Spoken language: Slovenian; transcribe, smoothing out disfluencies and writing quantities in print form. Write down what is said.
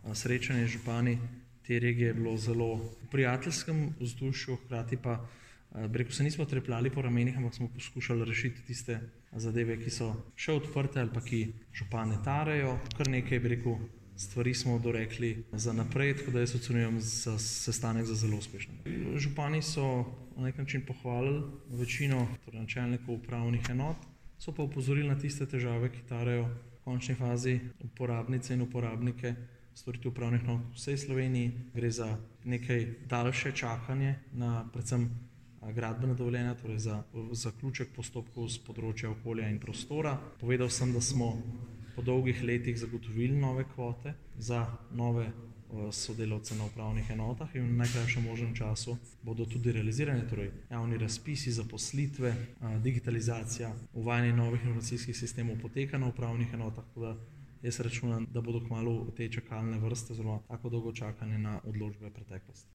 srečanje z župani te regije je bilo zelo v prijateljskem vzdušju, hkrati pa se nismo trepljali po ramenih, ampak smo poskušali rešiti tiste zadeve, ki so še odprte ali pa ki župane tarejo. Kar nekaj, stvari smo dorekli za naprej, tako da jaz ocenjujem sestanek za zelo uspešen. Župani so na nek način pohvalili večino načelnikov upravnih enot, so pa opozorili na tiste težave, ki tarejo v končni fazi uporabnice in uporabnike storitev upravnih enot v vsej Sloveniji. Gre za nekaj daljše čakanje na predvsem gradbena dovoljenja, torej za zaključek postopkov z področja okolja in prostora. Povedal sem, da smo po dolgih letih zagotovili nove kvote za nove sodelavce na upravnih enotah in v najkrajšem možnem času bodo tudi realizirane, torej javni razpisi, zaposlitve, digitalizacija, uvajanje novih informacijskih sistemov poteka na upravnih enotah, tako da jaz računam, da bodo kmalu te čakalne vrste oziroma tako dolgo čakanje na odločbe preteklost.